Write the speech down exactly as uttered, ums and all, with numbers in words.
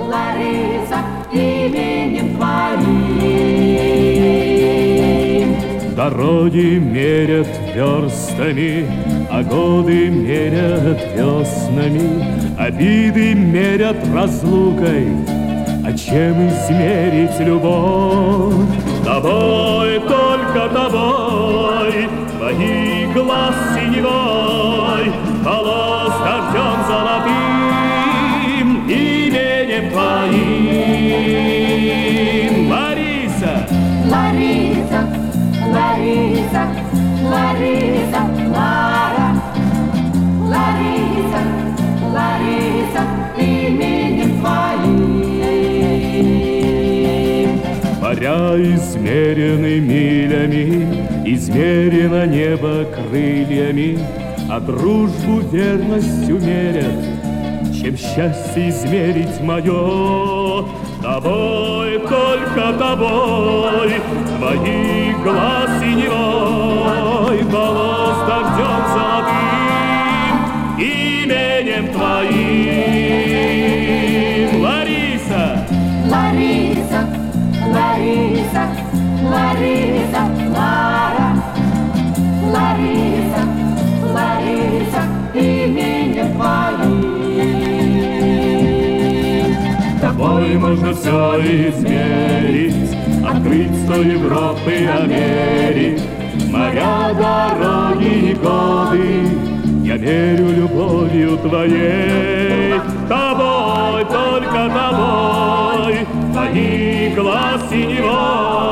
Лариса, именем твоим. Дороги мерят верстами, а годы мерят веснами, обиды мерят разлукой. А чем измерить любовь? Тобой, только тобой, твои глаз синевой, волос дождем золотым, именем твоим. Лариса! Лариса, Лариса, Лариса, Лара. Лариса, Лариса, именем твоим. Моря измерены милями, измерено небо крыльями, а дружбу верностью мерят. Чем счастье измерить мое? Тобой, только тобой, твоих глаз синевой, волос дождем золотым, именем твоим. Лариса! Лариса, Лариса, Лариса, Лара. Лариса, Лариса, именем твоим. Тобой можно все измерить, открыть сто Европы, Америк, моря, дороги и годы. Я верю любовью твоей, тобой, только тобой, твоих глаз синевой.